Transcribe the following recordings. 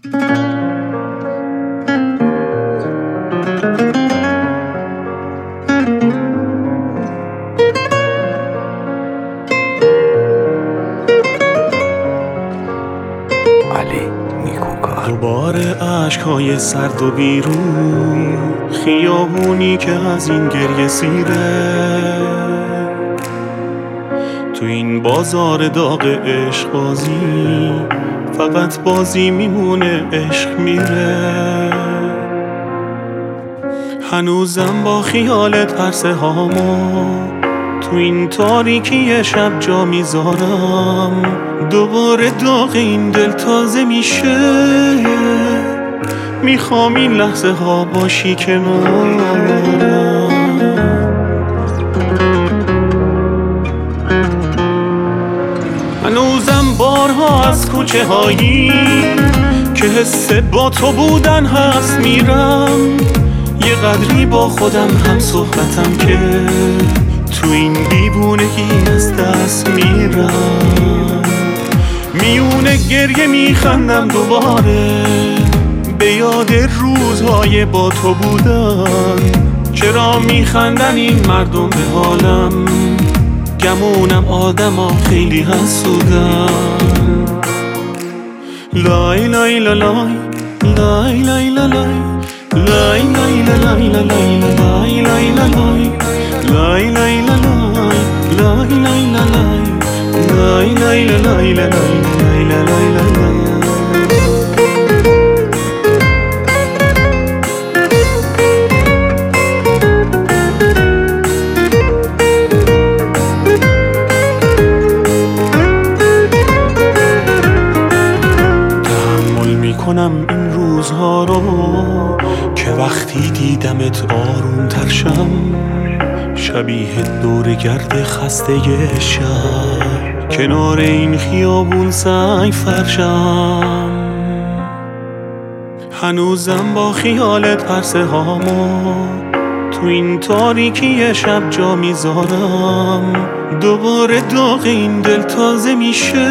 دوباره عشقهای سرد و بیرون، خیابونی که از این گریه سیره، تو این بازار داغ عشق بازی فقط بازی میمونه، عشق میره. هنوزم با خیالت پرسه هامو تو این تاریکی شب جا میذارم، دوباره داغ این دل تازه میشه، میخوام این لحظه ها باشی کنارم. هنوزم بارها از کوچه هایی که حس با تو بودن هست میرم، یه قدری با خودم هم صحبتم که تو این دیوونگی از دست میرم. میونه گریه میخندم دوباره به یاد روزهای با تو بودن. چرا میخندن این مردم به حالم؟ گمونم آدما خیلی حسودن. لای لای لای لای لای لای لای لای لای لای لای لای لای لای تحمل میکنم این روزها رو که وقتی دیدمت آروم تر شم، شبیه دور گرد خسته شهر کنار این خیابون سنگ فرشم. هنوزم با خیالت پرسه هامو تو این تاریکی شب جا میذارم، دوباره داغ این دل تازه میشه،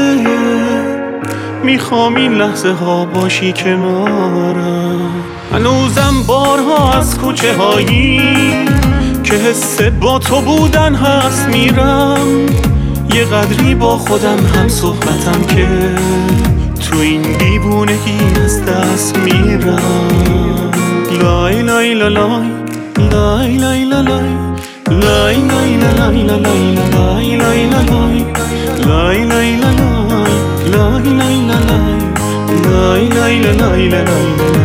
میخوام این لحظه ها باشی کنارم. هنوزم بارها از کوچه هایی که حس با تو بودن هست میرم، یه قدری با خودم هم صحبتم که تو این دیوونگی از دست میرم. لای لای لای لای لای لای لای لای لای لای لای لای لای لای لای